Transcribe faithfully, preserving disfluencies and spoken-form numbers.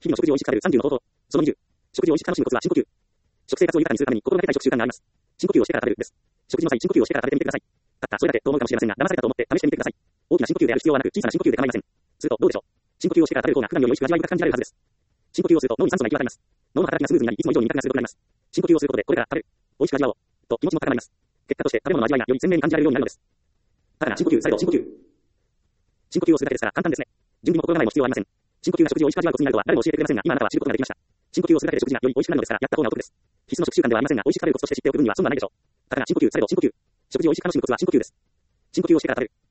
日々の食事を美味しく食べるさんじゅうの方法。そのにじゅう。食事を美味しく楽しむコツは深呼吸。食生活を豊かにするために心がけたい食習慣があります。深呼吸をしてから食べるです。食事の際、深呼吸をしてから食べてみてください。たったそれだけと思うかもしれませんが、騙されたと思って試してみてください。大きな深呼吸である必要はなく、小さな深呼吸で構いません。すると、どうでしょう。深呼吸をしてから食べる方が普段より美味しく味わい深く感じられるはずです。深呼吸をすると脳に酸素が行き渡ります。脳の働きがスムーズになり、いつも以上に味覚が鋭くなります。深呼吸をすることで、これから食べる。美味しく味わおう。と気持ちも高まります。結果として食べ物の味わいがより鮮明に感じられるようになるのです。ただ深呼吸、再度深呼吸。深呼吸をするだけですから簡単ですね。準備も心構えも必要ありません。深呼吸が食事を美味しく味わうコツになるとは誰も教えてくれませんが、今あなたは知ることができました。深呼吸をするだけで食事がより美味しくなるのですから、やった方がお得です。必須の食習慣ではありませんが、美味しく食べるコツとして知っておく分には損はないでしょう。ただ深呼吸、再度深呼吸。食事を美味しく楽しむコツは深呼吸です。深呼吸をしてから食べる。